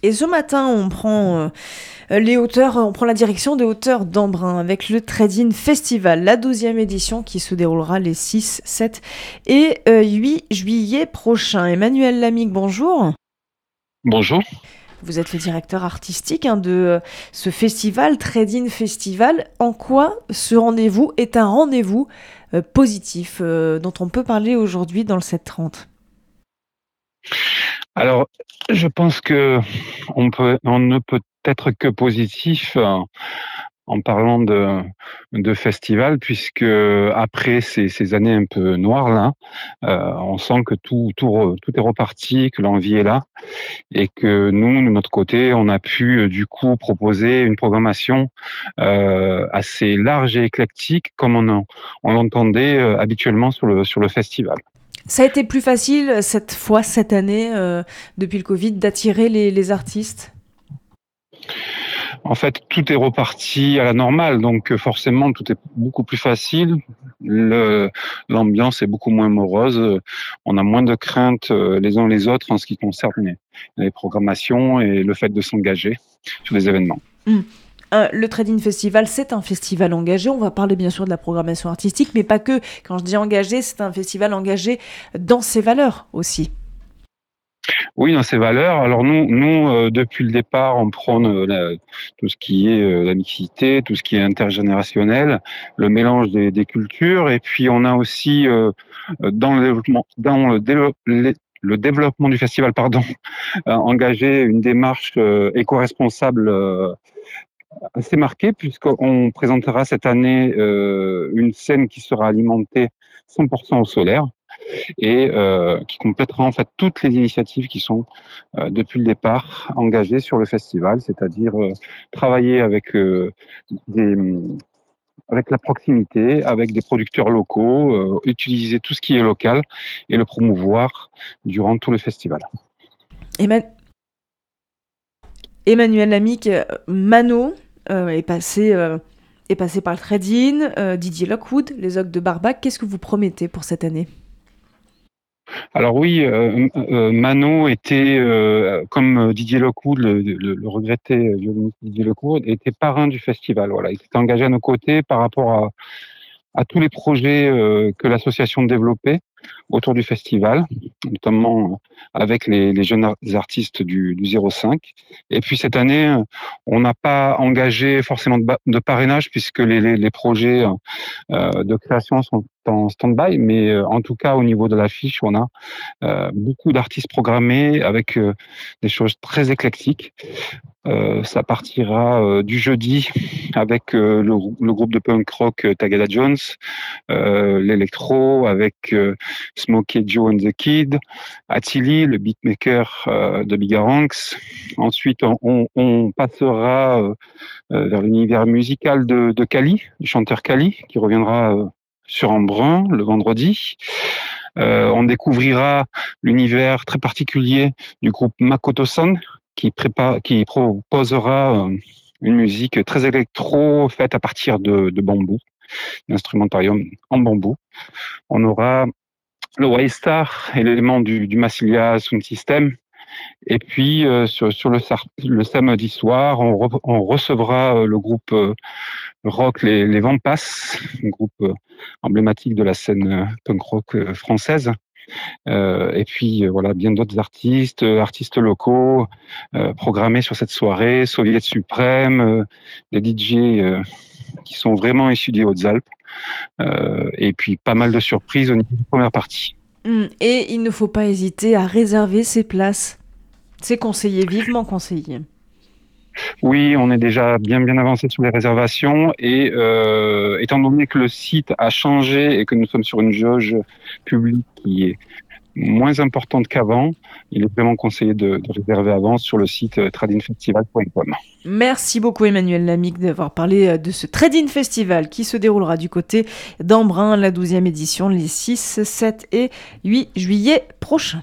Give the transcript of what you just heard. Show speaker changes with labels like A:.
A: Et ce matin, on prend la direction des hauteurs d'Embrun avec le Trade-in Festival, la 12e édition qui se déroulera les 6, 7 et 8 juillet prochains. Emmanuel Lamique, bonjour.
B: Bonjour.
A: Vous êtes le directeur artistique de ce festival, Trade-in Festival. En quoi ce rendez-vous est un rendez-vous positif dont on peut parler aujourd'hui dans le 730?
B: Alors, je pense que on ne peut être que positif en parlant de festival, puisque après ces années un peu noires là, on sent que tout est reparti, que l'envie est là, et que nous, de notre côté, on a pu du coup proposer une programmation assez large et éclectique, comme on l'entendait habituellement sur le festival.
A: Ça a été plus facile cette année, depuis le Covid, d'attirer les artistes?
B: En fait, tout est reparti à la normale, donc forcément, tout est beaucoup plus facile. L'ambiance est beaucoup moins morose. On a moins de craintes les uns les autres en ce qui concerne les programmations et le fait de s'engager sur des événements.
A: Hmm. Le Trade-in Festival, c'est un festival engagé. On va parler bien sûr de la programmation artistique, mais pas que. Quand je dis engagé, c'est un festival engagé dans ses valeurs aussi.
B: Oui, dans ces valeurs. Alors nous, depuis le départ, on prône tout ce qui est la mixité, tout ce qui est intergénérationnel, le mélange des cultures, et puis on a aussi dans le développement du festival, pardon, engagé une démarche éco-responsable assez marquée, puisqu'on présentera cette année une scène qui sera alimentée 100% au solaire et qui complétera en fait toutes les initiatives qui sont depuis le départ engagées sur le festival, c'est-à-dire travailler des, avec la proximité, avec des producteurs locaux, utiliser tout ce qui est local et le promouvoir durant tout le festival.
A: Emma- Emmanuel Lamique, Mano est passé par le Trade-in, Didier Lockwood, les Ogres de Barbac. Qu'est-ce que vous promettez pour cette année?
B: Alors oui, Mano était, comme Didier Lockwood, le regretté violoniste Didier Lockwood, était parrain du festival. Voilà, il s'était engagé à nos côtés par rapport à tous les projets que l'association développait autour du festival, notamment avec les jeunes artistes du 05. Et puis cette année, on n'a pas engagé forcément de parrainage puisque les projets de création sont en stand-by, mais en tout cas au niveau de l'affiche, on a beaucoup d'artistes programmés avec des choses très éclectiques. Ça partira du jeudi avec le groupe de punk rock Tagada Jones, l'électro avec Smokey Joe and the Kid, Attili, le beatmaker de Bigaranx. Ensuite, on passera vers l'univers musical de Kali, du chanteur Kali, qui reviendra sur Embrun le vendredi. On découvrira l'univers très particulier du groupe Makoto-san, qui proposera une musique très électro faite à partir de bambou, l'instrumentarium en bambou. On aura le Y-Star et l'élément du Massilia Sound System. Et puis sur le samedi soir, on recevra le groupe rock les Vampas, un groupe emblématique de la scène punk rock française. Et puis voilà, bien d'autres artistes locaux programmés sur cette soirée, Soviet Suprême, des DJ qui sont vraiment issus des Hautes-Alpes, et puis pas mal de surprises au niveau de la première partie.
A: Et il ne faut pas hésiter à réserver ses places. C'est conseillé, vivement conseillé.
B: Oui, on est déjà bien avancé sur les réservations et étant donné que le site a changé et que nous sommes sur une jauge publique qui est moins importante qu'avant, il est vraiment conseillé de réserver avant sur le site tradingfestival.com.
A: Merci beaucoup Emmanuel Lamique d'avoir parlé de ce Trade-in Festival qui se déroulera du côté d'Embrun, la 12e édition, les 6, 7 et 8 juillet prochains.